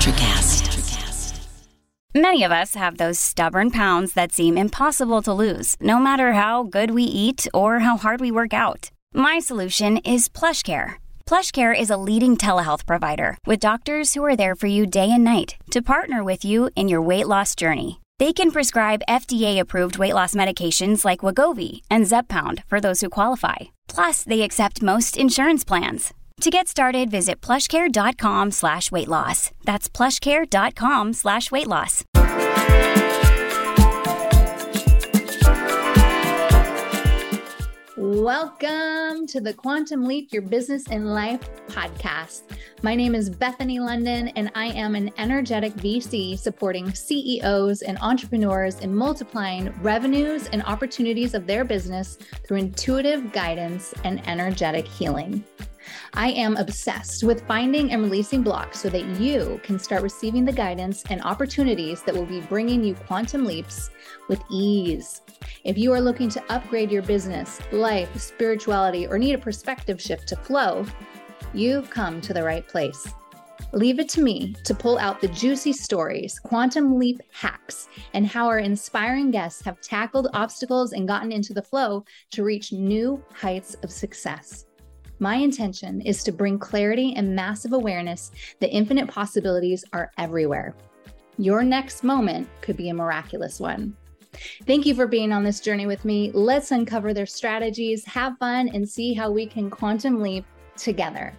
Electrocast. Many of us have those stubborn pounds that seem impossible to lose, no matter how good we eat or how hard we work out. My solution is PlushCare. PlushCare is a leading telehealth provider with doctors who are there for you day and night to partner with you in your weight loss journey. They can prescribe FDA-approved weight loss medications like Wegovy and Zepbound for those who qualify. Plus, they accept most insurance plans. To get started, visit plushcare.com/weightloss. That's plushcare.com/weightloss. Welcome to the Quantum Leap Your Business and Life podcast. My name is Bethany London, and I am an energetic VC supporting CEOs and entrepreneurs in multiplying revenues and opportunities of their business through intuitive guidance and energetic healing. I am obsessed with finding and releasing blocks so that you can start receiving the guidance and opportunities that will be bringing you quantum leaps with ease. If you are looking to upgrade your business, life, spirituality, or need a perspective shift to flow, you've come to the right place. Leave it to me to pull out the juicy stories, quantum leap hacks, and how our inspiring guests have tackled obstacles and gotten into the flow to reach new heights of success. My intention is to bring clarity and massive awareness that infinite possibilities are everywhere. Your next moment could be a miraculous one. Thank you for being on this journey with me. Let's uncover their strategies, have fun, and see how we can quantum leap together.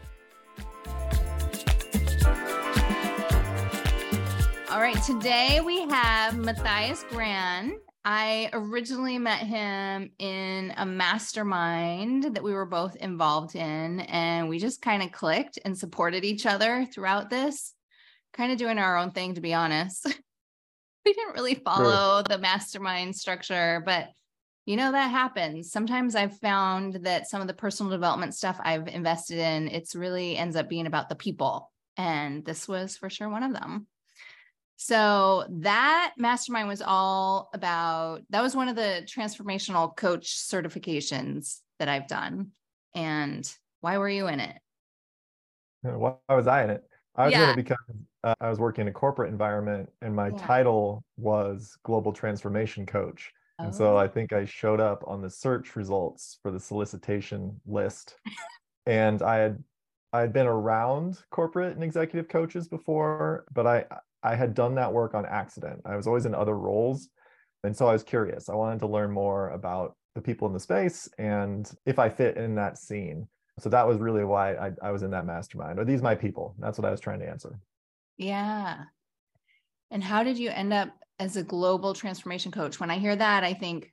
All right, today we have Matthias Gran. I originally met him in a mastermind that we were both involved in, and we just kind of clicked and supported each other throughout this, kind of doing our own thing, to be honest. We didn't really follow the mastermind structure, but that happens. Sometimes I've found that some of the personal development stuff I've invested in, it's really ends up being about the people. And this was for sure one of them. So that mastermind was all about, that was one of the transformational coach certifications that I've done. And why were you in it? Why was I in it? I was in it because I was working in a corporate environment, and my title was Global Transformation Coach. And so I think I showed up on the search results for the solicitation list. And I had been around corporate and executive coaches before, but I had done that work on accident. I was always in other roles. And so I was curious. I wanted to learn more about the people in the space and if I fit in that scene. So that was really why I was in that mastermind. Are these my people? That's what I was trying to answer. Yeah. And how did you end up as a global transformation coach? When I hear that, I think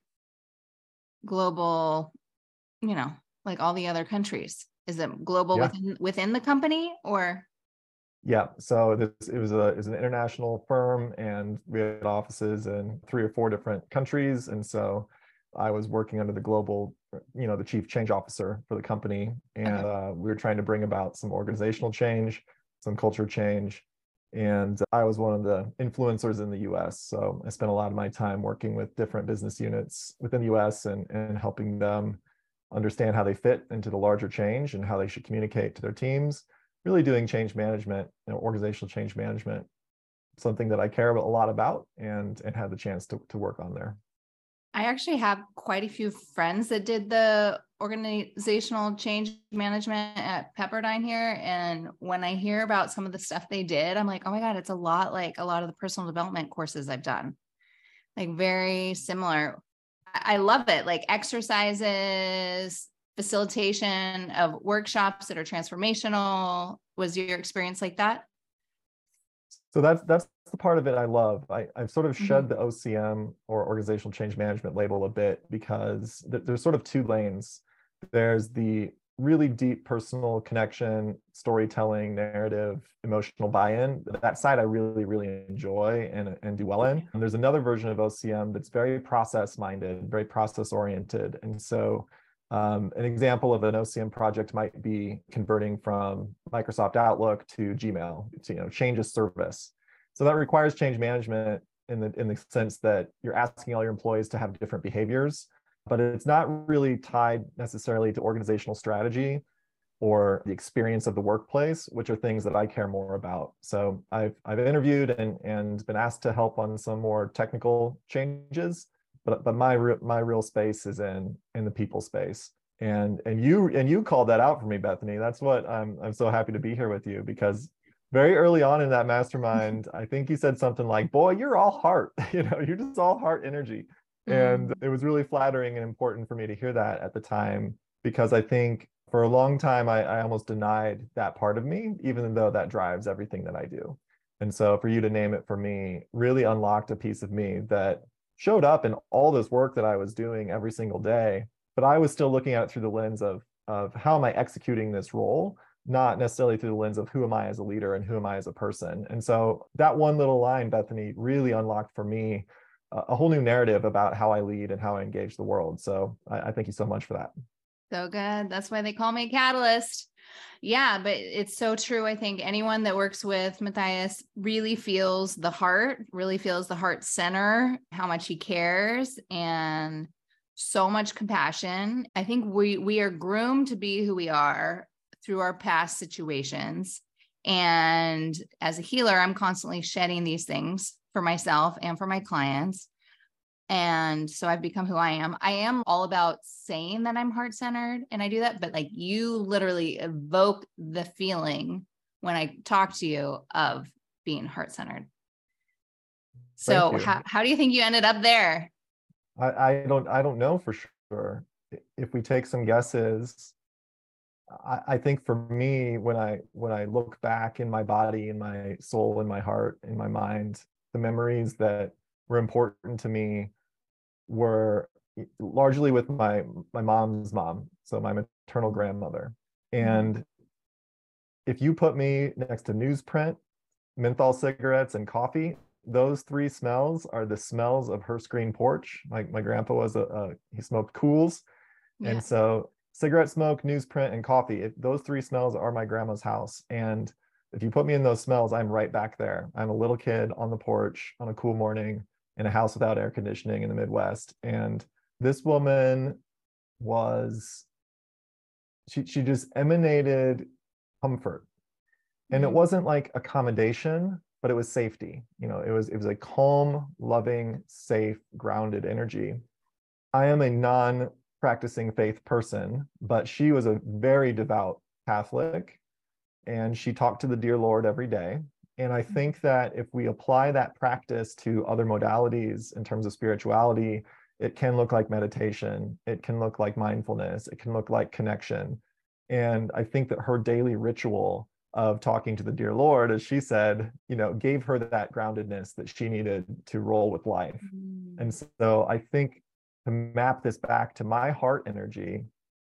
global, like all the other countries. Is it global within the company or? Yeah. So it was an international firm, and we had offices in 3 or 4 different countries. And so I was working under the global, the chief change officer for the company. And we were trying to bring about some organizational change, some culture change. And I was one of the influencers in the US. So I spent a lot of my time working with different business units within the US and helping them understand how they fit into the larger change and how they should communicate to their teams. Really doing change management, organizational change management, something that I care a lot about and had the chance to work on there. I actually have quite a few friends that did the organizational change management at Pepperdine here. And when I hear about some of the stuff they did, I'm like, oh my God, it's a lot like a lot of the personal development courses I've done. Like very similar. I love it. Like exercises, facilitation of workshops that are transformational. Was your experience like that? So that's the part of it I love. I've sort of shed the OCM or organizational change management label a bit because there's sort of 2 lanes. There's the really deep personal connection, storytelling, narrative, emotional buy-in. That side I really, really enjoy and do well in. And there's another version of OCM that's very process-minded, very process-oriented. And so an example of an OCM project might be converting from Microsoft Outlook to Gmail, to change a service. So that requires change management in the sense that you're asking all your employees to have different behaviors, but it's not really tied necessarily to organizational strategy. or the experience of the workplace, which are things that I care more about. So I've interviewed and been asked to help on some more technical changes, but my real space is in the people space. And you called that out for me, Bethany. That's what I'm so happy to be here with you, because very early on in that mastermind, I think you said something like, "Boy, you're all heart." You're just all heart energy. And it was really flattering and important for me to hear that at the time, because I think for a long time, I almost denied that part of me, even though that drives everything that I do. And so for you to name it for me really unlocked a piece of me that showed up in all this work that I was doing every single day. But I was still looking at it through the lens of how am I executing this role, not necessarily through the lens of who am I as a leader and who am I as a person. And so that one little line, Bethany, really unlocked for me a whole new narrative about how I lead and how I engage the world. So I thank you so much for that. So good. That's why they call me a catalyst. Yeah, but it's so true. I think anyone that works with Matthias really feels the heart center, how much he cares, and so much compassion. I think we are groomed to be who we are through our past situations. And as a healer, I'm constantly shedding these things for myself and for my clients. And so I've become who I am. I am all about saying that I'm heart-centered, and I do that, but like you literally evoke the feeling when I talk to you of being heart-centered. So how do you think you ended up there? I don't know for sure. If we take some guesses, I think for me, when I look back in my body, in my soul, in my heart, in my mind, the memories that were important to me were largely with my mom's mom, so my maternal grandmother. And if you put me next to newsprint, menthol cigarettes, and coffee, those three smells are the smells of her screen porch. My grandpa was he smoked Cools. Yeah. And so cigarette smoke, newsprint, and coffee, those three smells are my grandma's house. And if you put me in those smells, I'm right back there. I'm a little kid on the porch on a cool morning in a house without air conditioning in the Midwest. And this woman she just emanated comfort. And it wasn't like accommodation, but it was safety. It was a calm, loving, safe, grounded energy. I am a non-practicing faith person, but she was a very devout Catholic, and she talked to the dear Lord every day. And I think that if we apply that practice to other modalities in terms of spirituality, it can look like meditation, it can look like mindfulness, it can look like connection. And I think that her daily ritual of talking to the dear Lord, as she said, gave her that groundedness that she needed to roll with life. And so I think to map this back to my heart energy,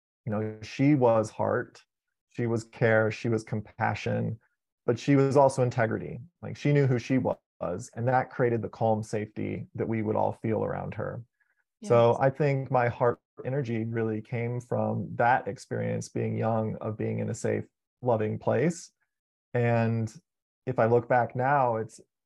she was heart, she was care, she was compassion, but she was also integrity. Like, she knew who she was, and that created the calm safety that we would all feel around her. Yes. So I think my heart energy really came from that experience, being young, of being in a safe, loving place. And if I look back now,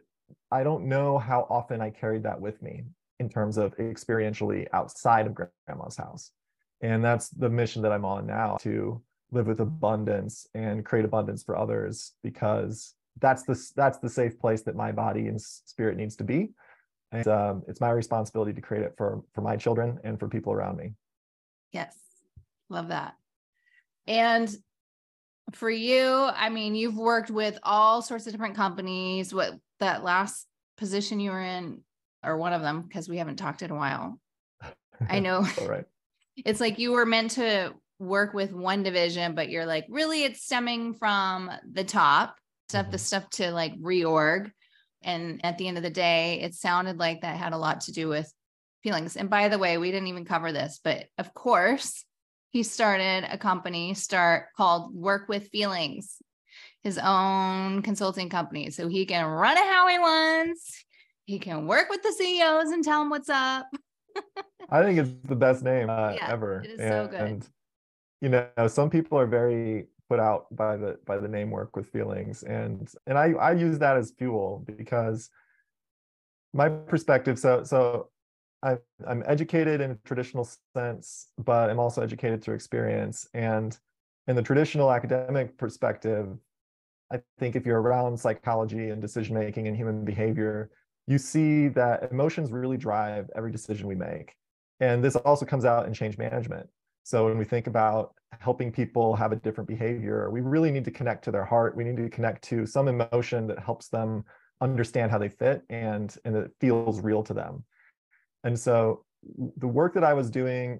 I don't know how often I carried that with me in terms of experientially outside of grandma's house. And that's the mission that I'm on now, to live with abundance and create abundance for others, because that's the safe place that my body and spirit needs to be. And it's my responsibility to create it for my children and for people around me. Yes. Love that. And for you, I mean, you've worked with all sorts of different companies. What, that last position you were in, or one of them, because we haven't talked in a while. I know. All right. It's like you were meant to work with one division, but you're like, really, it's stemming from the top stuff, the stuff to like reorg. And at the end of the day, it sounded like that had a lot to do with feelings. And by the way, we didn't even cover this, but of course, he started a company called Work with Feelings, his own consulting company. So he can run it how he wants. He can work with the CEOs and tell them what's up. I think it's the best name ever. It is so good. And some people are very put out by the name Work with Feelings, and I use that as fuel, because my perspective. So I'm educated in a traditional sense, but I'm also educated through experience. And In the traditional academic perspective, I think if you're around psychology and decision making and human behavior, you see that emotions really drive every decision we make. And this also comes out in change management. So when we think about helping people have a different behavior, we really need to connect to their heart. We need to connect to some emotion that helps them understand how they fit and it feels real to them. And so the work that I was doing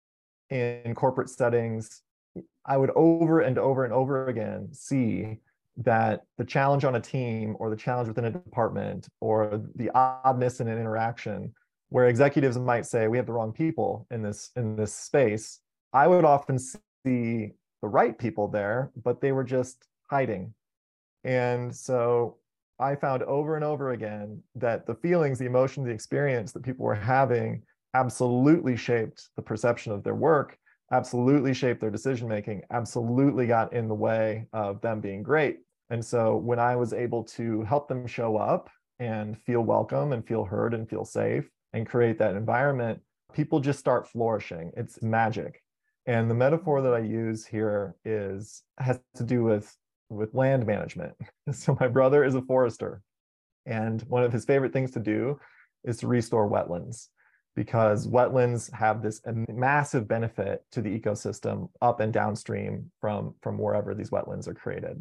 in corporate settings, I would over and over and over again see that the challenge on a team or the challenge within a department or the oddness in an interaction where executives might say we have the wrong people in this space, I would often see the right people there, but they were just hiding. And so I found over and over again that the feelings, the emotions, the experience that people were having absolutely shaped the perception of their work, absolutely shaped their decision making, absolutely got in the way of them being great. And so when I was able to help them show up and feel welcome and feel heard and feel safe and create that environment, people just start flourishing. It's magic. And the metaphor that I use here has to do with land management. So my brother is a forester, and one of his favorite things to do is to restore wetlands, because wetlands have this massive benefit to the ecosystem up and downstream from wherever these wetlands are created.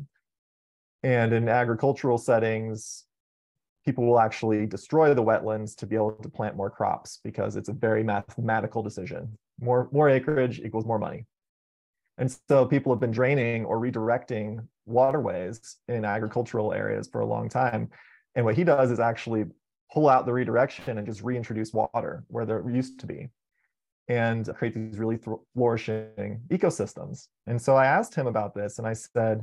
And in agricultural settings, people will actually destroy the wetlands to be able to plant more crops because it's a very mathematical decision. More acreage equals more money. And so people have been draining or redirecting waterways in agricultural areas for a long time. And what he does is actually pull out the redirection and just reintroduce water where there used to be and create these really flourishing ecosystems. And so I asked him about this and I said,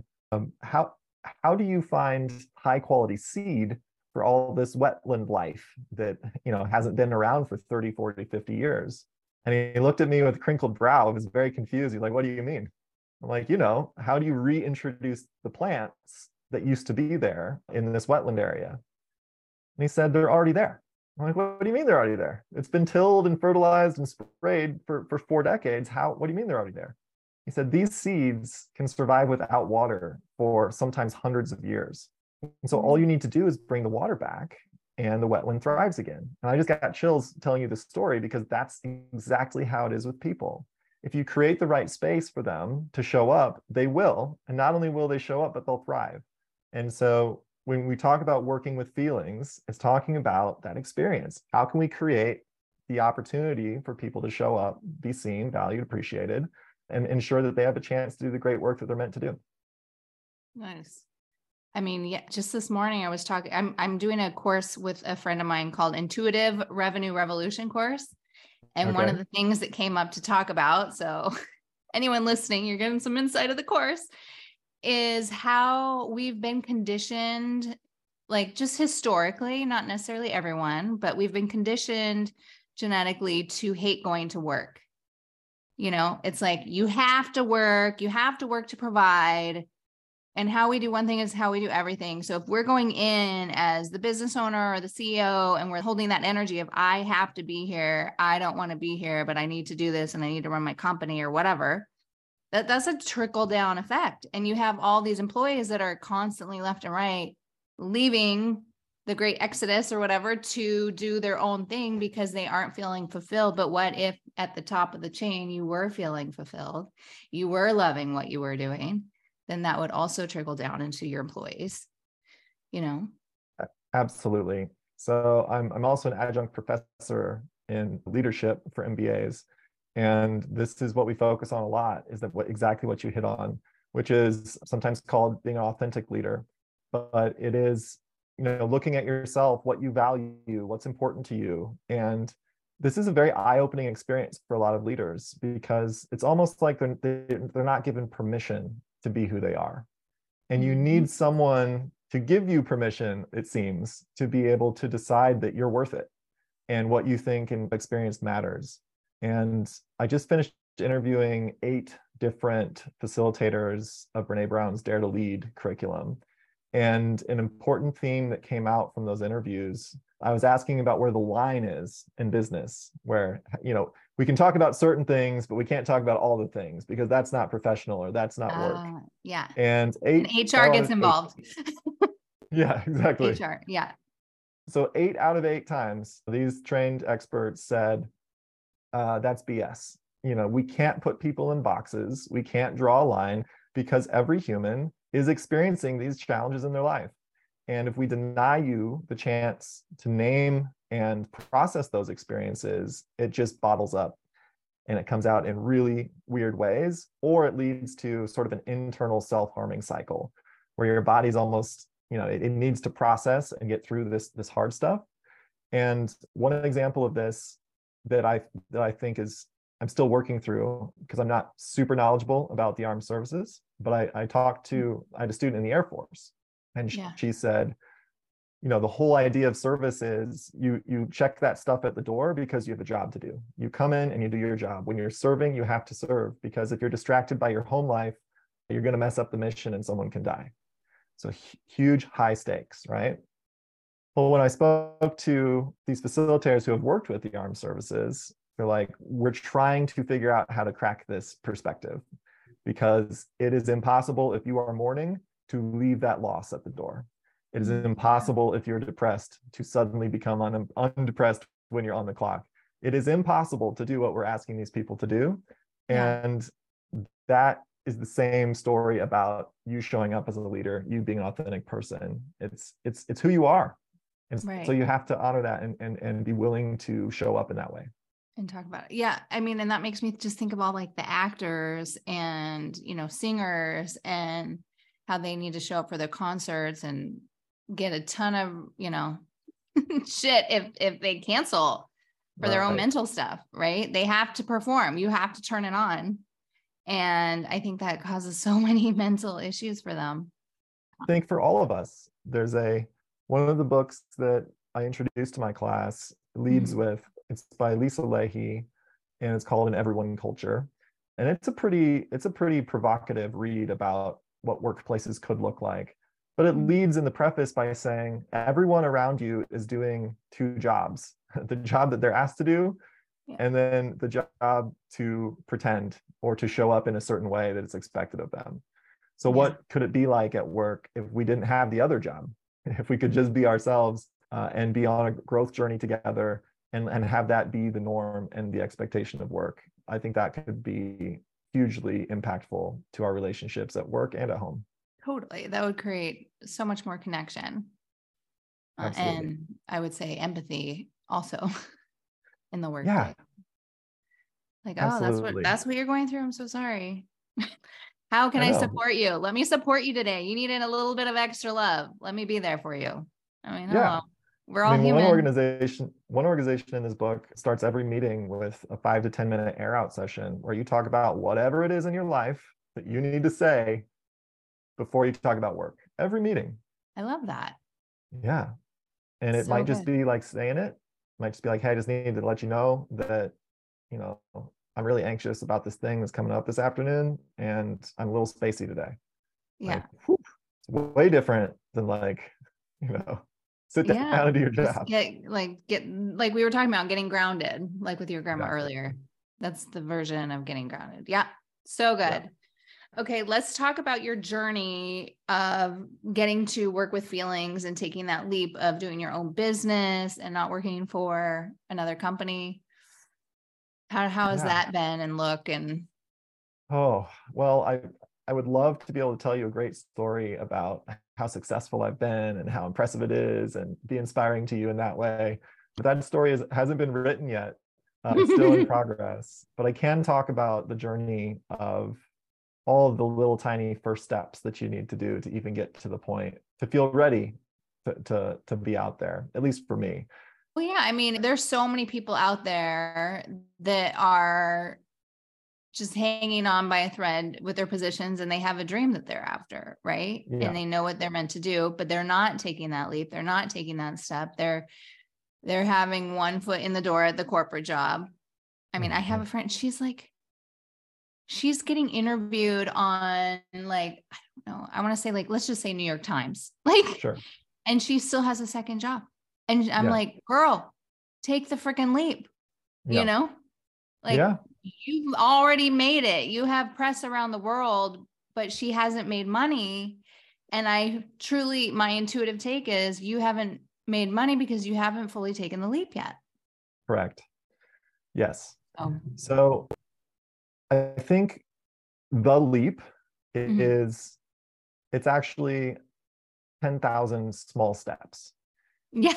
how do you find high quality seed for all this wetland life that hasn't been around for 30, 40, 50 years? And he looked at me with a crinkled brow. He was very confused. He's like, what do you mean? I'm like, how do you reintroduce the plants that used to be there in this wetland area? And he said, they're already there. I'm like, what do you mean they're already there? It's been tilled and fertilized and sprayed for 4 decades. What do you mean they're already there? He said, these seeds can survive without water for sometimes hundreds of years. And so all you need to do is bring the water back and the wetland thrives again. And I just got chills telling you this story because that's exactly how it is with people. If you create the right space for them to show up, they will. And not only will they show up, but they'll thrive. And so when we talk about working with feelings, it's talking about that experience. How can we create the opportunity for people to show up, be seen, valued, appreciated, and ensure that they have a chance to do the great work that they're meant to do? Nice. I mean, yeah, just this morning I was talking, I'm doing a course with a friend of mine called Intuitive Revenue Revolution course. And one of the things that came up to talk about, so anyone listening, you're getting some insight of the course, is how we've been conditioned, like just historically, not necessarily everyone, but we've been conditioned genetically to hate going to work. It's like, you have to work to provide. And how we do one thing is how we do everything. So if we're going in as the business owner or the CEO and we're holding that energy of, I have to be here, I don't want to be here, but I need to do this and I need to run my company or whatever, that's a trickle down effect. And you have all these employees that are constantly left and right leaving the great exodus or whatever to do their own thing because they aren't feeling fulfilled. But what if at the top of the chain, you were feeling fulfilled, you were loving what you were doing? Then that would also trickle down into your employees, Absolutely. So I'm also an adjunct professor in leadership for MBAs. And this is what we focus on a lot, is that exactly what you hit on, which is sometimes called being an authentic leader. But it is, looking at yourself, what you value, what's important to you. And this is a very eye-opening experience for a lot of leaders because it's almost like they're not given permission to be who they are. And you need someone to give you permission, it seems, to be able to decide that you're worth it and what you think and experience matters. And I just finished interviewing 8 different facilitators of Brene Brown's Dare to Lead curriculum. And an important theme that came out from those interviews, I was asking about where the line is in business, where, we can talk about certain things, but we can't talk about all the things because that's not professional or that's not work. Yeah. And HR gets involved. Yeah, exactly. HR. Yeah. So 8 out of 8 times, these trained experts said, that's BS. We can't put people in boxes. We can't draw a line because every human is experiencing these challenges in their life. And if we deny you the chance to name and process those experiences, it just bottles up and it comes out in really weird ways, or it leads to sort of an internal self-harming cycle where your body's almost, it needs to process and get through this hard stuff. And one example of this that I think is, I'm still working through because I'm not super knowledgeable about the armed services, but I had a student in the Air Force, and she said, the whole idea of service is you check that stuff at the door because you have a job to do. You come in and you do your job. When you're serving, you have to serve, because if you're distracted by your home life, you're going to mess up the mission and someone can die. So huge, high stakes, right? Well, when I spoke to these facilitators who have worked with the armed services, they're like, we're trying to figure out how to crack this perspective, because it is impossible if you are mourning to leave that loss at the door. It is impossible if you're depressed to suddenly become undepressed when you're on the clock. It is impossible to do what we're asking these people to do. And that is the same story about you showing up as a leader, you being an authentic person. It's who you are. And so you have to honor that and be willing to show up in that way. And talk about it. Yeah. I mean, and that makes me just think of all like the actors and, singers and how they need to show up for their concerts and get a ton of, shit if they cancel for their own mental stuff, right? They have to perform. You have to turn it on. And I think that causes so many mental issues for them. I think for all of us, there's one of the books that I introduced to my class leads with, it's by Lisa Leahy, and it's called An Everyone Culture. And it's a pretty provocative read about what workplaces could look like. But it leads in the preface by saying everyone around you is doing 2 jobs, the job that they're asked to do, and then the job to pretend or to show up in a certain way that is expected of them. So what could it be like at work if we didn't have the other job? If we could just be ourselves and be on a growth journey together and have that be the norm and the expectation of work, I think that could be hugely impactful to our relationships at work and at home. Totally. That would create so much more connection. And I would say empathy also in the workplace. Yeah. Like, that's what you're going through. I'm so sorry. How can I support you? Let me support you today. You needed a little bit of extra love. Let me be there for you. I mean, hello. We're all human. One organization in this book starts every meeting with a 5 to 10 minute air out session where you talk about whatever it is in your life that you need to say before you talk about work. Every meeting. I love that. Yeah. And it might just be like saying it. Might just be like, hey, I just need to let you know that, I'm really anxious about this thing that's coming up this afternoon and I'm a little spacey today. Yeah. Like, it's way different than sit down and do your job. Get like we were talking about getting grounded, like with your grandma earlier. That's the version of getting grounded. Yeah. So good. Yeah. Okay. Let's talk about your journey of getting to work with feelings and taking that leap of doing your own business and not working for another company. How has that been and look? And oh, well, I would love to be able to tell you a great story about how successful I've been and how impressive it is and be inspiring to you in that way. But that story hasn't been written yet. It's still in progress. But I can talk about the journey of all of the little tiny first steps that you need to do to even get to the point to feel ready to be out there, at least for me. Well, yeah. I mean, there's so many people out there that are just hanging on by a thread with their positions and they have a dream that they're after, right? Yeah. And they know what they're meant to do, but they're not taking that leap. They're not taking that step. They're having one foot in the door at the corporate job. I mean, I have a friend, she's like, she's getting interviewed on like, I don't know, I want to say like, let's just say New York Times, like, Sure. and she still has a second job. And I'm Yeah. like, girl, take the freaking leap, Yeah. you know, like Yeah. you've already made it. You have press around the world, but she hasn't made money. And I truly, my intuitive take is you haven't made money because you haven't fully taken the leap yet. Correct. Yes. Oh. So I think the leap Mhm. is, it's actually 10,000 small steps. Yeah.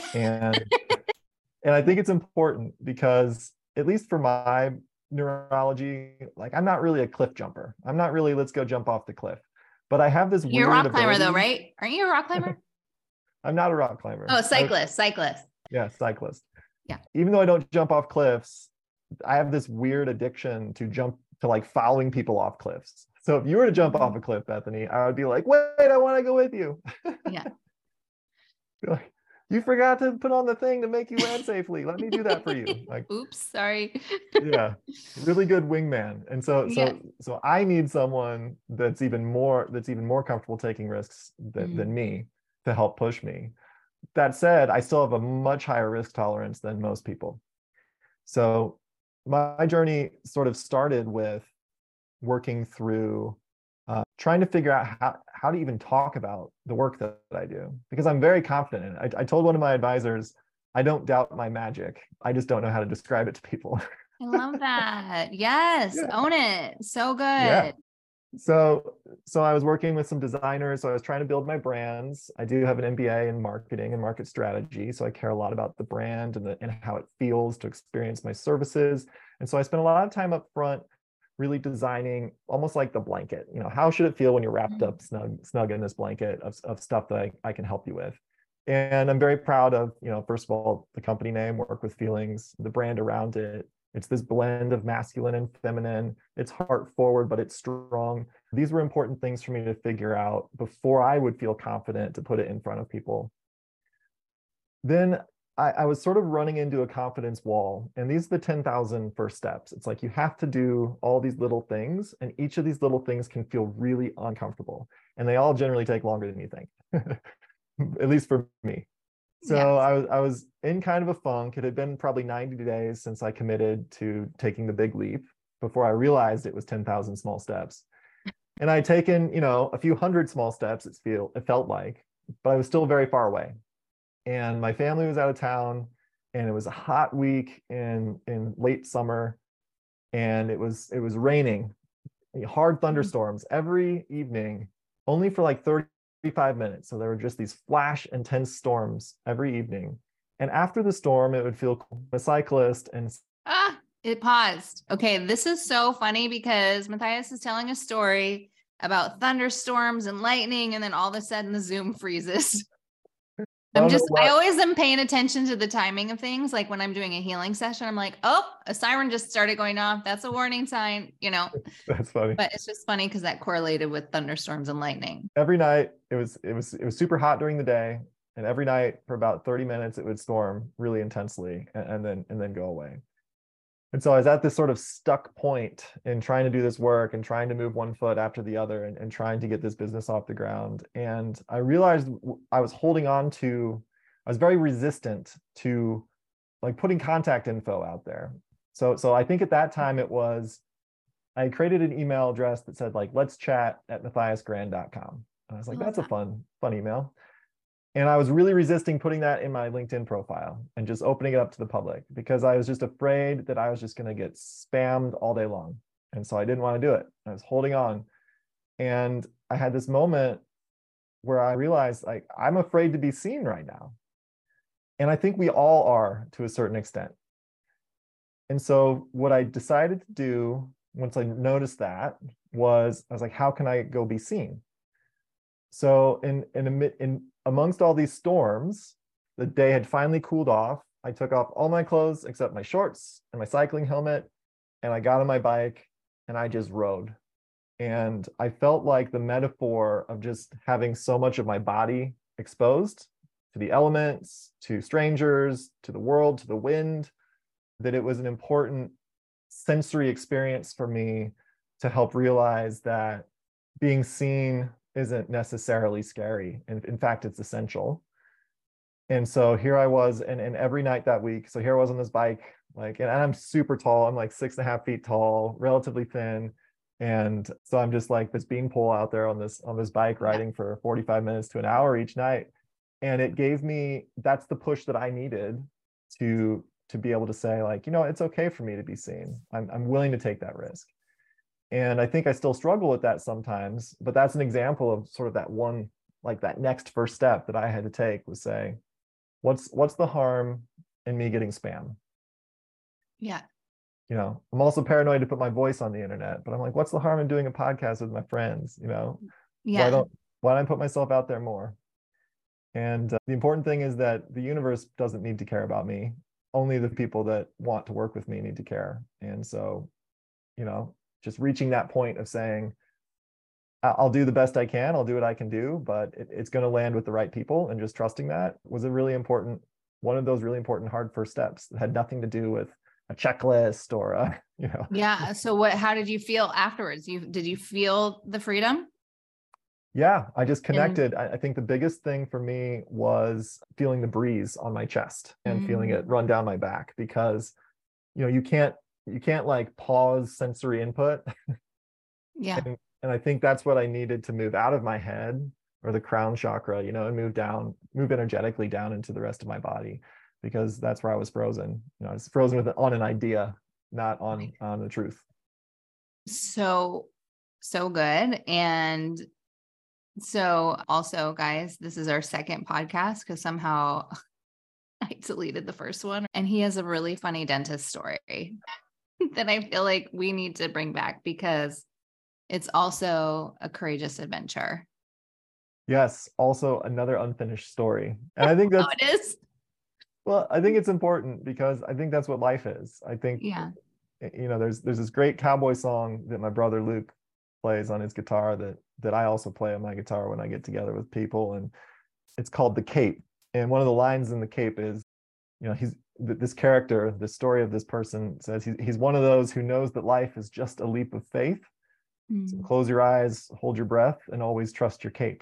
And I think it's important because, at least for my neurology, like I'm not really a cliff jumper. I'm not really, let's go jump off the cliff. But I have this You're a weird rock climber though, ability. right? Aren't you a rock climber? I'm not a rock climber. Oh, cyclist. Yeah, cyclist. Yeah. Even though I don't jump off cliffs, I have this weird addiction to like following people off cliffs. So if you were to jump off a cliff, Bethany, I would be like, wait, I want to go with you. Yeah. Like, you forgot to put on the thing to make you land safely. Let me do that for you. Like, oops, sorry. yeah, really good wingman. And so Yeah. I need someone that's even more comfortable taking risks than me to help push me. That said, I still have a much higher risk tolerance than most people. So my journey sort of started with working through trying to figure out how to even talk about the work that I do, because I'm very confident in it. I told one of my advisors, I don't doubt my magic. I just don't know how to describe it to people. I love that. Yes. Yeah. Own it. So good. Yeah. So I was working with some designers. So I was trying to build my brands. I do have an MBA in marketing and market strategy. So I care a lot about the brand and how it feels to experience my services. And so I spent a lot of time up front really designing almost like the blanket. How should it feel when you're wrapped up snug in this blanket of stuff that I can help you with? And I'm very proud of, first of all, the company name, Work with Feelings, the brand around it. It's this blend of masculine and feminine. It's heart forward, but it's strong. These were important things for me to figure out before I would feel confident to put it in front of people. Then I was sort of running into a confidence wall. And these are the 10,000 first steps. It's like you have to do all these little things, and each of these little things can feel really uncomfortable. And they all generally take longer than you think, at least for me. So yes. I was in kind of a funk. It had been probably 90 days since I committed to taking the big leap before I realized it was 10,000 small steps. And I'd taken, a few hundred small steps, it felt like, but I was still very far away. And my family was out of town, and it was a hot week in late summer, and it was raining, hard thunderstorms every evening, only for like 35 minutes. So there were just these flash intense storms every evening. And after the storm, it would feel cool. A cyclist and it paused. Okay, this is so funny because Matthias is telling a story about thunderstorms and lightning, and then all of a sudden the Zoom freezes. I always am paying attention to the timing of things. Like when I'm doing a healing session, I'm like, oh, a siren just started going off. That's a warning sign, That's funny. But it's just funny because that correlated with thunderstorms and lightning. Every night it was super hot during the day, and every night for about 30 minutes it would storm really intensely and then go away. And so I was at this sort of stuck point in trying to do this work and trying to move one foot after the other and trying to get this business off the ground. And I realized I was very resistant to like putting contact info out there. So I think at that time I created an email address that said like, let's chat at matthiasgrand.com. And I was like, that's a fun email. And I was really resisting putting that in my LinkedIn profile and just opening it up to the public because I was just afraid that I was just going to get spammed all day long. And so I didn't want to do it. I was holding on. And I had this moment where I realized like, I'm afraid to be seen right now. And I think we all are to a certain extent. And so what I decided to do once I noticed that was, I was like, how can I go be seen? So in amongst all these storms, the day had finally cooled off. I took off all my clothes except my shorts and my cycling helmet, and I got on my bike and I just rode. And I felt like the metaphor of just having so much of my body exposed to the elements, to strangers, to the world, to the wind, that it was an important sensory experience for me to help realize that being seen isn't necessarily scary. And in fact, it's essential. And so here I was, and every night that week, so here I was on this bike, like, and I'm super tall. I'm like 6.5 feet tall, relatively thin. And so I'm just like this beanpole out there on this bike riding for 45 minutes to an hour each night. And it gave me, that's the push that I needed to be able to say, like, it's okay for me to be seen. I'm willing to take that risk. And I think I still struggle with that sometimes, but that's an example of sort of that one, like that next first step that I had to take was say, what's the harm in me getting spam? Yeah. I'm also paranoid to put my voice on the internet, but I'm like, what's the harm in doing a podcast with my friends? Yeah. Why don't I put myself out there more? And the important thing is that the universe doesn't need to care about me. Only the people that want to work with me need to care. And so, just reaching that point of saying, I'll do the best I can, I'll do what I can do, but it's going to land with the right people, and just trusting that was one of those really important hard first steps that had nothing to do with a checklist or Yeah. So how did you feel afterwards? Did you feel the freedom? Yeah, I just connected. I think the biggest thing for me was feeling the breeze on my chest and feeling it run down my back, because you can't like pause sensory input. Yeah. And I think that's what I needed to move out of my head, or the crown chakra, and move energetically down into the rest of my body, because that's where I was frozen. I was frozen on an idea, not on the truth. So good. And so also, guys, this is our second podcast because somehow I deleted the first one, and he has a really funny dentist story that I feel like we need to bring back, because it's also a courageous adventure. Yes. Also another unfinished story. And I think that's it is. Well, I think it's important, because I think that's what life is. I think, there's this great cowboy song that my brother Luke plays on his guitar that I also play on my guitar when I get together with people. And it's called The Cape. And one of the lines in The Cape is, this character, the story of this person says he's one of those who knows that life is just a leap of faith. So close your eyes, hold your breath, and always trust your cape.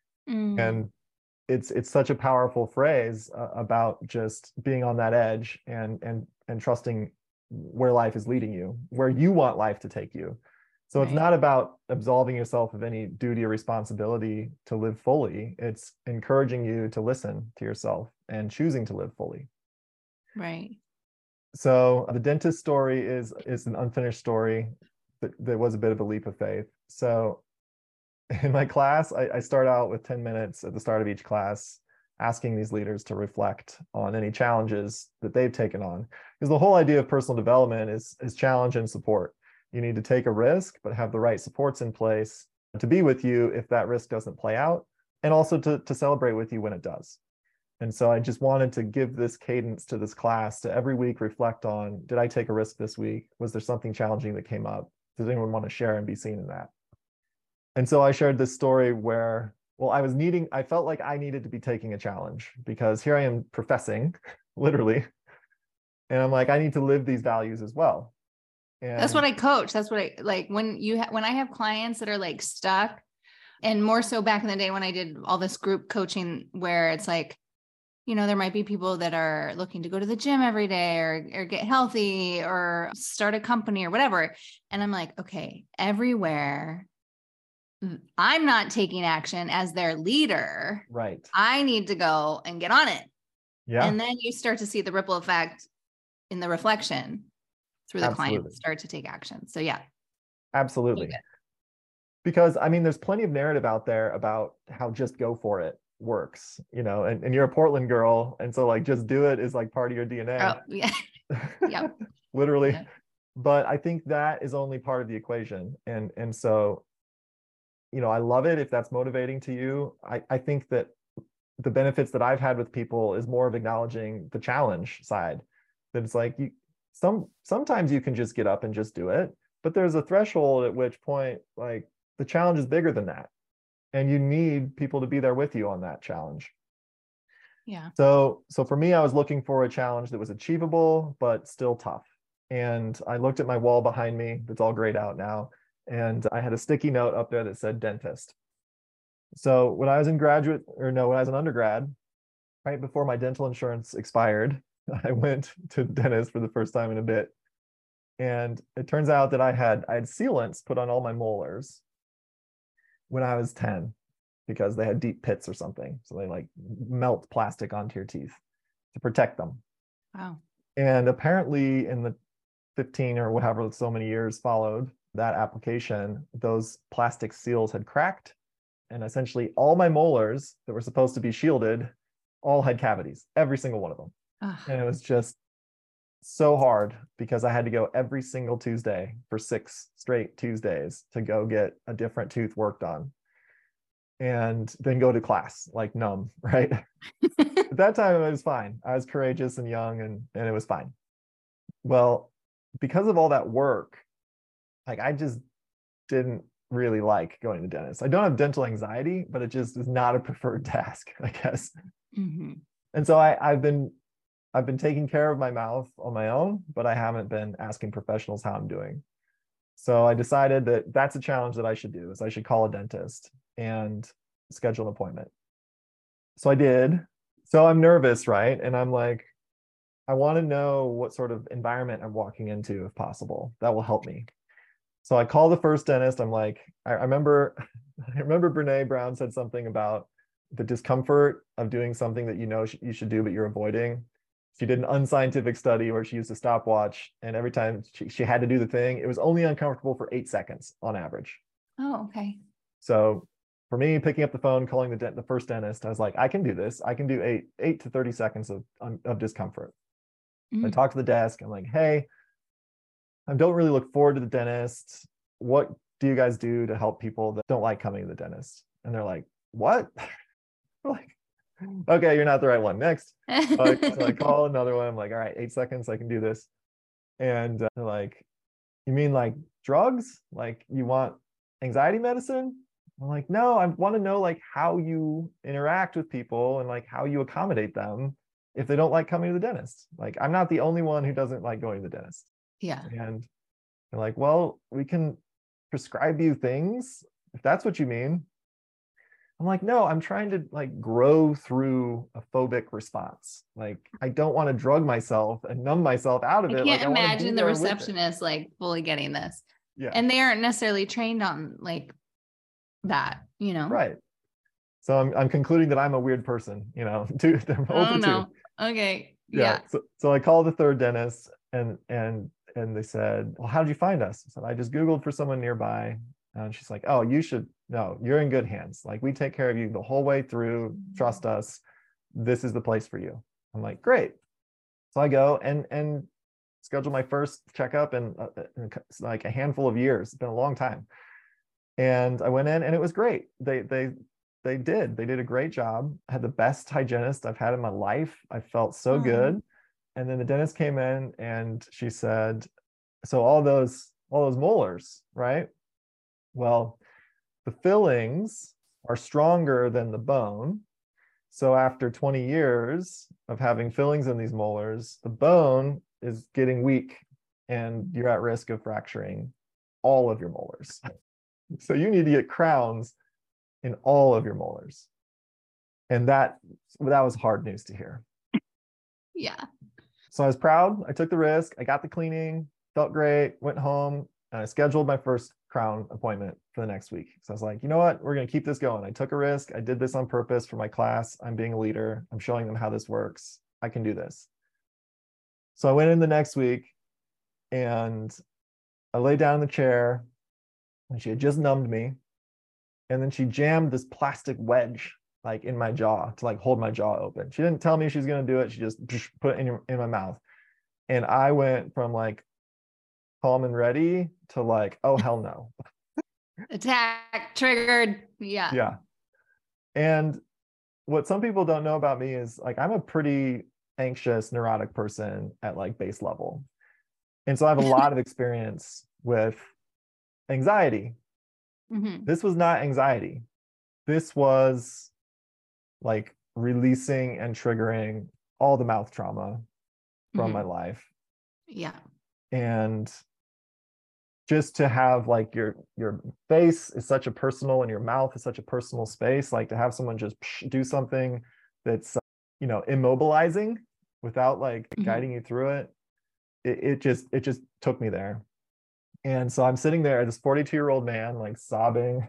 And it's such a powerful phrase about just being on that edge and trusting where life is leading you, where you want life to take you. So it's not about absolving yourself of any duty or responsibility to live fully. It's encouraging you to listen to yourself and choosing to live fully. Right. So the dentist story is an unfinished story that was a bit of a leap of faith. So in my class, I start out with 10 minutes at the start of each class, asking these leaders to reflect on any challenges that they've taken on. Because the whole idea of personal development is challenge and support. You need to take a risk, but have the right supports in place to be with you if that risk doesn't play out, and also to celebrate with you when it does. And so I just wanted to give this cadence to this class to every week reflect on, did I take a risk this week? Was there something challenging that came up? Does anyone want to share and be seen in that? And so I shared this story where, I felt like I needed to be taking a challenge, because here I am professing, literally. And I'm like, I need to live these values as well. And that's what I coach. That's what I like when I have clients that are like stuck, and more so back in the day when I did all this group coaching, where it's like, there might be people that are looking to go to the gym every day or get healthy or start a company or whatever. And I'm like, okay, everywhere I'm not taking action as their leader. Right. I need to go and get on it. Yeah. And then you start to see the ripple effect in the reflection through the client start to take action. So yeah. Absolutely. Because there's plenty of narrative out there about how just go for it works, and you're a Portland girl. And so like, just do it is like part of your DNA. Oh, yeah. Yeah. Literally. Yeah. But I think that is only part of the equation. And so, I love it if that's motivating to you. I think that the benefits that I've had with people is more of acknowledging the challenge side. That it's like, sometimes you can just get up and just do it, but there's a threshold at which point, like, the challenge is bigger than that. And you need people to be there with you on that challenge. Yeah. So for me, I was looking for a challenge that was achievable, but still tough. And I looked at my wall behind me, that's all grayed out now. And I had a sticky note up there that said dentist. So when I was in when I was an undergrad, right before my dental insurance expired, I went to the dentist for the first time in a bit. And it turns out that I had sealants put on all my molars when I was 10 because they had deep pits or something. So they like melt plastic onto your teeth to protect them. Wow. And apparently in the 15 or whatever so many years followed that application, those plastic seals had cracked. And essentially all my molars that were supposed to be shielded all had cavities, every single one of them. Ugh. And it was just so hard because I had to go every single Tuesday for 6 straight Tuesdays to go get a different tooth worked on and then go to class like numb, right? At that time, it was fine. I was courageous and young and it was fine. Well, because of all that work, like I just didn't really like going to dentists. I don't have dental anxiety, but it just is not a preferred task, I guess. Mm-hmm. And so I've been taking care of my mouth on my own, but I haven't been asking professionals how I'm doing. So I decided that that's a challenge that I should do, is I should call a dentist and schedule an appointment. So I did. So I'm nervous, right? And I'm like, I want to know what sort of environment I'm walking into, if possible. That will help me. So I call the first dentist. I'm like, I remember Brene Brown said something about the discomfort of doing something that you know you should do, but you're avoiding. She did an unscientific study where she used a stopwatch, and every time she had to do the thing, it was only uncomfortable for 8 seconds on average. Oh, okay. So for me, picking up the phone, calling the first dentist, I was like, I can do this. I can do 8 to 30 seconds of discomfort. Mm. I talk to the desk. I'm like, hey, I don't really look forward to the dentist. What do you guys do to help people that don't like coming to the dentist? And they're like, what? We're like, okay, you're not the right one. Next. So I call another one. I'm like, all right, 8 seconds, I can do this. And they're like, you mean like drugs? Like you want anxiety medicine? I'm like, no, I want to know like how you interact with people and like how you accommodate them if they don't like coming to the dentist. Like I'm not the only one who doesn't like going to the dentist. Yeah. And they're like, well, we can prescribe you things if that's what you mean. I'm like, no, I'm trying to like grow through a phobic response. Like I don't want to drug myself and numb myself out of it. I can't like, imagine the receptionist like fully getting this. Yeah. And they aren't necessarily trained on like that, you know? Right. So I'm concluding that I'm a weird person, you know. Oh no. Okay. Yeah. So I called the third dentist and they said, well, how did you find us? I said, I just Googled for someone nearby. And she's like, oh, you're in good hands. Like we take care of you the whole way through. Trust us. This is the place for you. I'm like, great. So I go and schedule my first checkup in like a handful of years. It's been a long time. And I went in and it was great. They did a great job. I had the best hygienist I've had in my life. I felt so good. And then the dentist came in and she said, so all those molars, right? Well, the fillings are stronger than the bone. So after 20 years of having fillings in these molars, the bone is getting weak and you're at risk of fracturing all of your molars. So you need to get crowns in all of your molars. And that was hard news to hear. Yeah. So I was proud. I took the risk. I got the cleaning, felt great, went home, and I scheduled my first crown appointment for the next week. So I was like, you know what? We're going to keep this going. I took a risk. I did this on purpose for my class. I'm being a leader. I'm showing them how this works. I can do this. So I went in the next week and I lay down in the chair and she had just numbed me. And then she jammed this plastic wedge like in my jaw to like hold my jaw open. She didn't tell me she was going to do it. She just put it in my mouth. And I went from like calm and ready to like, oh, hell no. Attack, triggered. Yeah. Yeah. And what some people don't know about me is like, I'm a pretty anxious, neurotic person at like base level. And so I have a lot of experience with anxiety. Mm-hmm. This was not anxiety. This was like releasing and triggering all the mouth trauma from my life. Yeah. And just to have like your face is such a personal and your mouth is such a personal space, like to have someone just do something that's immobilizing without like guiding you through it, it just took me there. And so I'm sitting there, this 42-year-old man, like sobbing,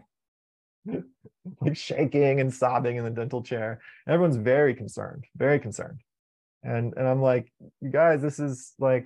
like shaking and sobbing in the dental chair. Everyone's very concerned, very concerned. And I'm like, you guys, this is like,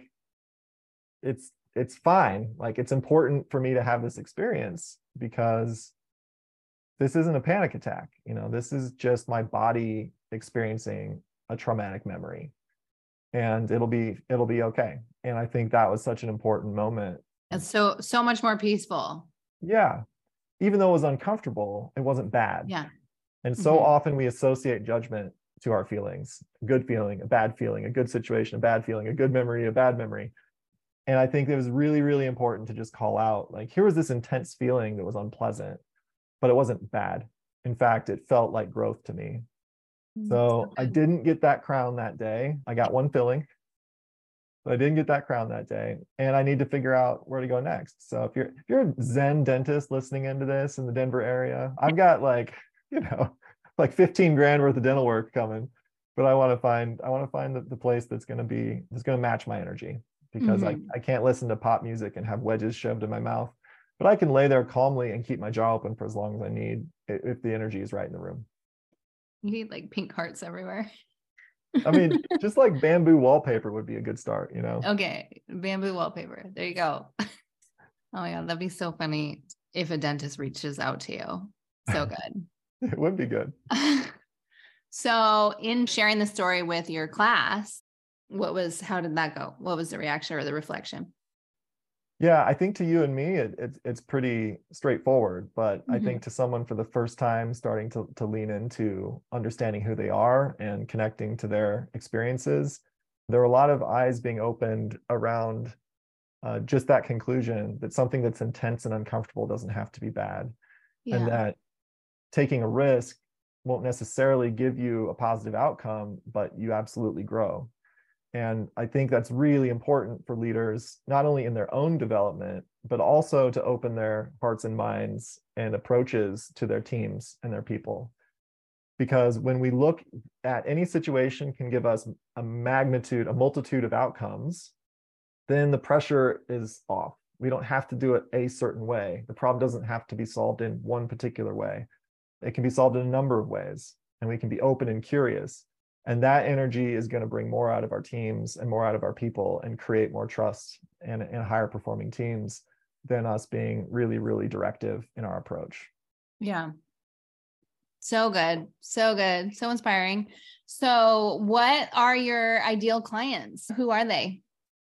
it's fine. Like, it's important for me to have this experience because this isn't a panic attack. This is just my body experiencing a traumatic memory, and it'll be okay. And I think that was such an important moment. It's so much more peaceful. Yeah. Even though it was uncomfortable, it wasn't bad. Yeah. And so often we associate judgment to our feelings, a good feeling, a bad feeling, a good situation, a bad feeling, a good memory, a bad memory. And I think it was really, really important to just call out, like, here was this intense feeling that was unpleasant, but it wasn't bad. In fact, it felt like growth to me. So I didn't get that crown that day. I got one filling, but I didn't get that crown that day. And I need to figure out where to go next. So if you're a Zen dentist listening into this in the Denver area, I've got like 15 grand worth of dental work coming, but I want to find the place that's going to match my energy, because I can't listen to pop music and have wedges shoved in my mouth, but I can lay there calmly and keep my jaw open for as long as I need if the energy is right in the room. You need like pink hearts everywhere. I mean, just like bamboo wallpaper would be a good start, Okay. Bamboo wallpaper. There you go. Oh my God. That'd be so funny if a dentist reaches out to you. So good. It would be good. So in sharing the story with your class, how did that go? What was the reaction or the reflection? Yeah, I think to you and me, it's pretty straightforward, but I think to someone for the first time starting to lean into understanding who they are and connecting to their experiences, there are a lot of eyes being opened around just that conclusion that something that's intense and uncomfortable doesn't have to be bad. Yeah. And that taking a risk won't necessarily give you a positive outcome, but you absolutely grow. And I think that's really important for leaders, not only in their own development, but also to open their hearts and minds and approaches to their teams and their people. Because when we look at any situation can give us a multitude of outcomes, then the pressure is off. We don't have to do it a certain way. The problem doesn't have to be solved in one particular way. It can be solved in a number of ways, and we can be open and curious. And that energy is going to bring more out of our teams and more out of our people and create more trust and higher performing teams than us being really, really directive in our approach. Yeah. So good. So good. So inspiring. So what are your ideal clients? Who are they?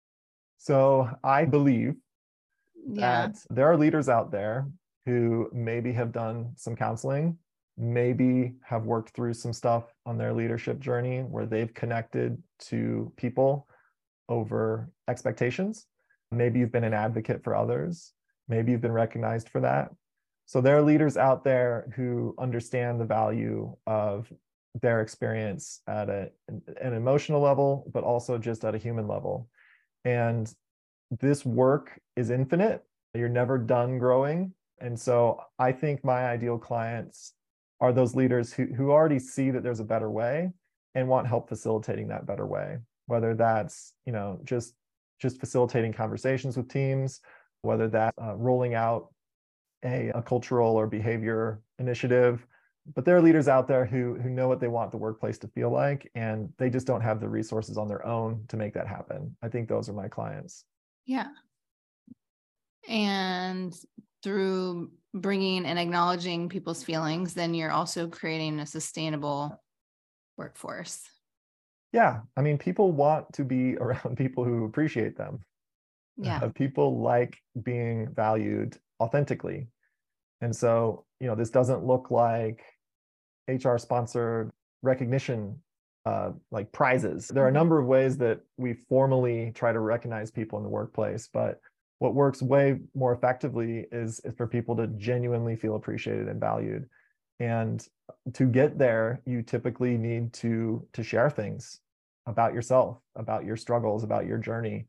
So I believe that there are leaders out there who maybe have done some counseling, maybe have worked through some stuff on their leadership journey where they've connected to people over expectations. Maybe you've been an advocate for others. Maybe you've been recognized for that. So there are leaders out there who understand the value of their experience at an emotional level, but also just at a human level. And this work is infinite. You're never done growing. And so I think my ideal clients are those leaders who already see that there's a better way and want help facilitating that better way, whether that's just facilitating conversations with teams, whether that's rolling out a cultural or behavior initiative. But there are leaders out there who know what they want the workplace to feel like, and they just don't have the resources on their own to make that happen. I think those are my clients. Yeah. And through bringing and acknowledging people's feelings, then you're also creating a sustainable workforce. Yeah. I mean, people want to be around people who appreciate them. Yeah. People like being valued authentically. And so, this doesn't look like HR sponsored recognition, like prizes. There are a number of ways that we formally try to recognize people in the workplace, but what works way more effectively is for people to genuinely feel appreciated and valued. And to get there, you typically need to share things about yourself, about your struggles, about your journey,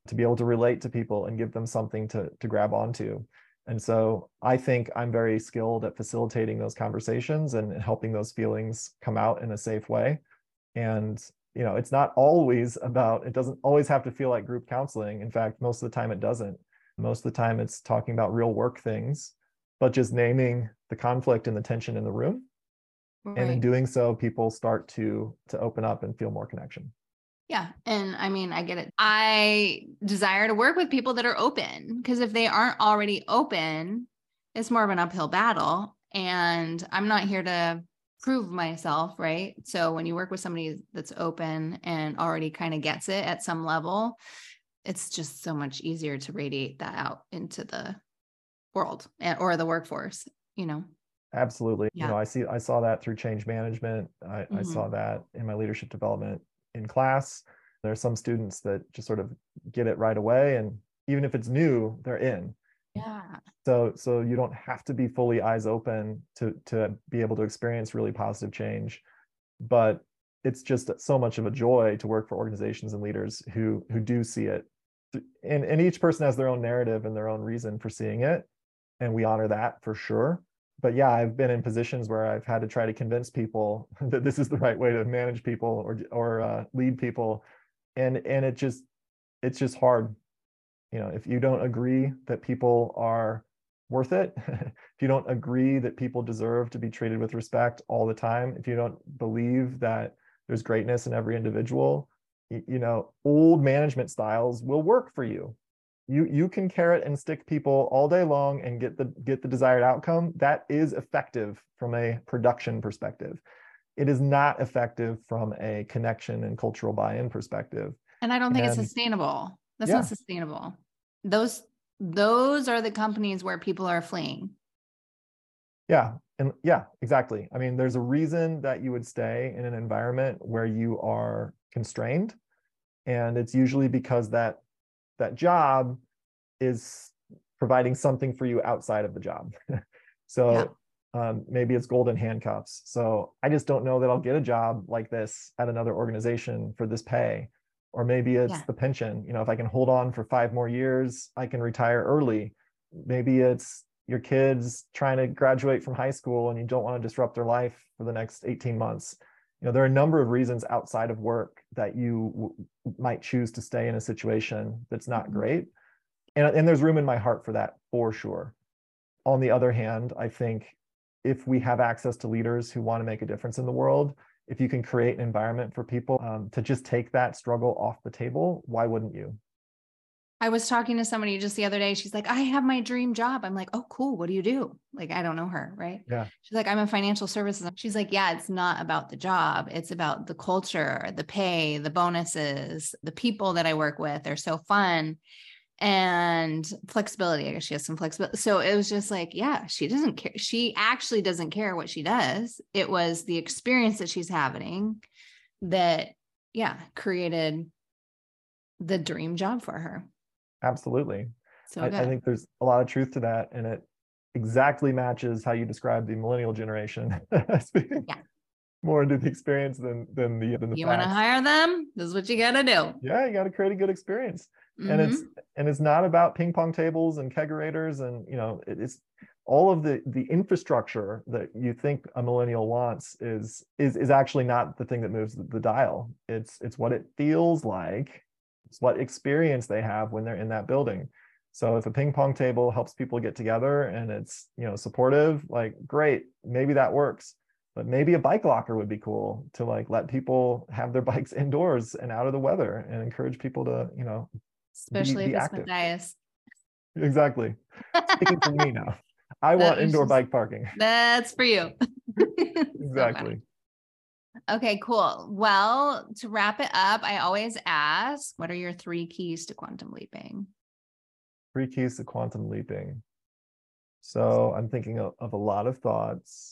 to be able to relate to people and give them something to grab onto. And so I think I'm very skilled at facilitating those conversations and helping those feelings come out in a safe way. And, it's not always about, it doesn't always have to feel like group counseling. In fact, most of the time it doesn't. Most of the time it's talking about real work things, but just naming the conflict and the tension in the room. Right. And in doing so, people start to open up and feel more connection. Yeah. And I mean, I get it. I desire to work with people that are open, because if they aren't already open, it's more of an uphill battle. And I'm not here to prove myself, right? So when you work with somebody that's open and already kind of gets it at some level, it's just so much easier to radiate that out into the world or the workforce, Absolutely. Yeah. I saw that through change management. I saw that in my leadership development in class. There are some students that just sort of get it right away. And even if it's new, they're in. Yeah. So you don't have to be fully eyes open to be able to experience really positive change. But it's just so much of a joy to work for organizations and leaders who do see it. And each person has their own narrative and their own reason for seeing it. And we honor that for sure. But yeah, I've been in positions where I've had to try to convince people that this is the right way to manage people or lead people. And it's just hard. If you don't agree that people are worth it, if you don't agree that people deserve to be treated with respect all the time, if you don't believe that there's greatness in every individual, old management styles will work for you. You can carrot and stick people all day long and get the desired outcome. That is effective from a production perspective. It is not effective from a connection and cultural buy-in perspective. And I don't think it's sustainable. That's not sustainable. Those are the companies where people are fleeing. Yeah. And yeah, exactly. I mean, there's a reason that you would stay in an environment where you are constrained. And it's usually because that job is providing something for you outside of the job. So maybe it's golden handcuffs. So I just don't know that I'll get a job like this at another organization for this pay. Or maybe it's the pension. If I can hold on for 5 more years, I can retire early. Maybe it's your kids trying to graduate from high school and you don't want to disrupt their life for the next 18 months. There are a number of reasons outside of work that you might choose to stay in a situation that's not great. And there's room in my heart for that, for sure. On the other hand, I think if we have access to leaders who want to make a difference in the world, if you can create an environment for people to just take that struggle off the table, why wouldn't you? I was talking to somebody just the other day. She's like, I have my dream job. I'm like, oh, cool. What do you do? Like, I don't know her. Right. Yeah. She's like, I'm in financial services. She's like, yeah, it's not about the job. It's about the culture, the pay, the bonuses, the people that I work with. They're so fun. And flexibility. I guess she has some flexibility. So it was just like, yeah, she doesn't care. She actually doesn't care what she does. It was the experience that she's having that, created the dream job for her. Absolutely. So I think there's a lot of truth to that. And it exactly matches how you describe the millennial generation. More into the experience than the you want to hire them? This is what you got to do. Yeah. You got to create a good experience. And it's not about ping pong tables and kegerators and it's all of the infrastructure that you think a millennial wants is actually not the thing that moves the dial. It's what it feels like. It's what experience they have when they're in that building. So if a ping pong table helps people get together and it's supportive, like great, maybe that works. But maybe a bike locker would be cool to let people have their bikes indoors and out of the weather and encourage people to especially be if it's active. Matthias. Exactly. Speaking for me now. I want indoor bike parking. That's for you. Exactly. So okay, cool. Well, to wrap it up, I always ask, what are your 3 keys to quantum leaping? 3 keys to quantum leaping. So I'm thinking of a lot of thoughts.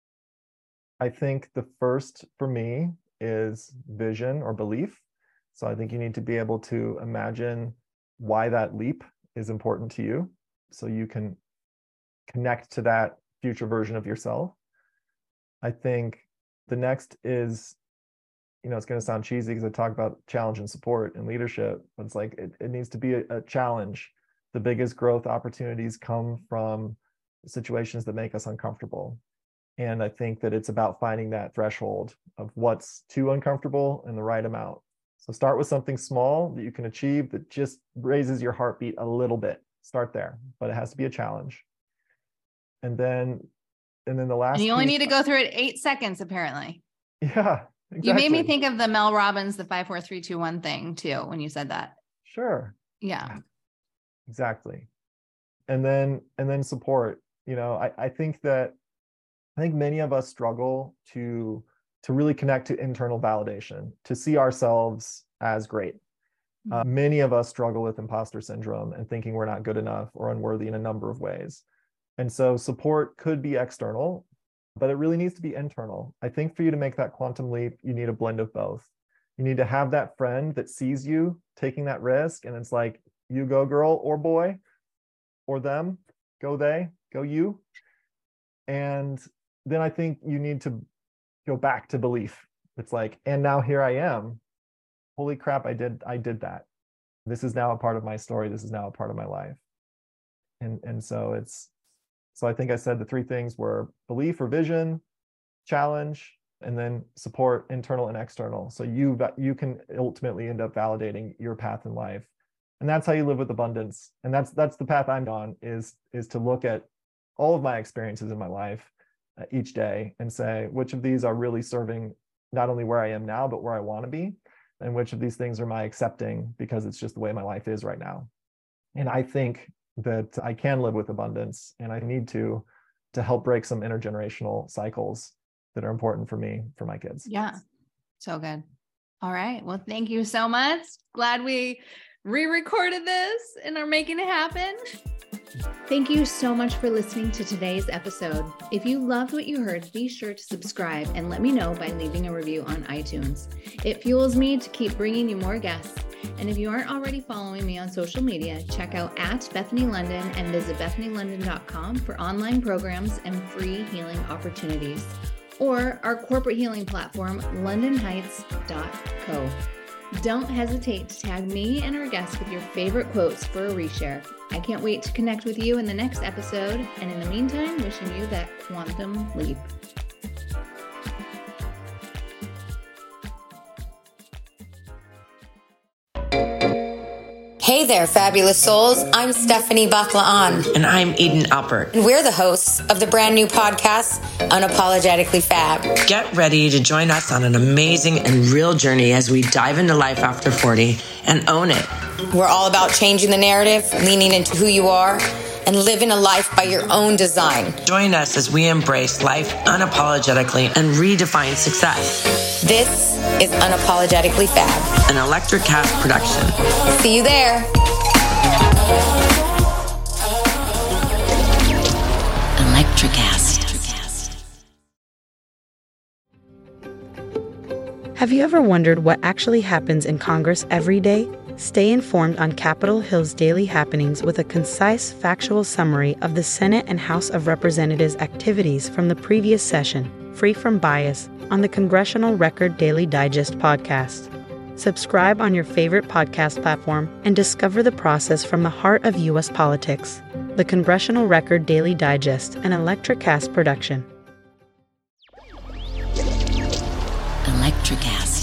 I think the first for me is vision or belief. So I think you need to be able to imagine why that leap is important to you so you can connect to that future version of yourself. I think the next is it's going to sound cheesy because I talk about challenge and support and leadership, but it's like it needs to be a challenge. The biggest growth opportunities come from situations that make us uncomfortable. And I think that it's about finding that threshold of what's too uncomfortable and the right amount. So start with something small that you can achieve that just raises your heartbeat a little bit. Start there, but it has to be a challenge. And then the last. And you only need to go through it 8 seconds, apparently. Yeah, exactly. You made me think of the Mel Robbins, the 5, 4, 3, 2, 1 thing too, when you said that. Sure. Yeah. Exactly. And then support. I think many of us struggle to really connect to internal validation, to see ourselves as great. Many of us struggle with imposter syndrome and thinking we're not good enough or unworthy in a number of ways. And so support could be external, but it really needs to be internal. I think for you to make that quantum leap, you need a blend of both. You need to have that friend that sees you taking that risk, and it's like, you go, girl or boy, or them, go they, go you. And then I think you need to go back to belief. It's like, and now here I am. Holy crap, I did that. This is now a part of my story. This is now a part of my life. And so I think I said the 3 things were belief or vision, challenge, and then support, internal and external. So you can ultimately end up validating your path in life. And that's how you live with abundance. And that's the path I'm on, is to look at all of my experiences in my life each day and say, which of these are really serving not only where I am now, but where I want to be? And which of these things am I accepting because it's just the way my life is right now? And I think that I can live with abundance, and I need to help break some intergenerational cycles that are important for me, for my kids. Yeah. So good. All right. Well, thank you so much. Glad we re-recorded this and are making it happen. Thank you so much for listening to today's episode. If you loved what you heard, be sure to subscribe and let me know by leaving a review on iTunes. It fuels me to keep bringing you more guests. And if you aren't already following me on social media, check out @BethanyLondon and visit BethanyLondon.com for online programs and free healing opportunities, or our corporate healing platform, LondonHeights.co. Don't hesitate to tag me and our guests with your favorite quotes for a reshare. I can't wait to connect with you in the next episode. And in the meantime, wishing you that quantum leap. Hey there, fabulous souls. I'm Stephanie Baklaan. And I'm Eden Alpert. And we're the hosts of the brand new podcast, Unapologetically Fab. Get ready to join us on an amazing and real journey as we dive into life after 40 and own it. We're all about changing the narrative, leaning into who you are, and living a life by your own design. Join us as we embrace life unapologetically and redefine success. This is Unapologetically Fab, an Electric Cast production. See you there. Electricast. Have you ever wondered what actually happens in Congress every day? Stay informed on Capitol Hill's daily happenings with a concise, factual summary of the Senate and House of Representatives' activities from the previous session, free from bias, on the Congressional Record Daily Digest podcast. Subscribe on your favorite podcast platform and discover the process from the heart of U.S. politics. The Congressional Record Daily Digest, an Electricast production. Electricast.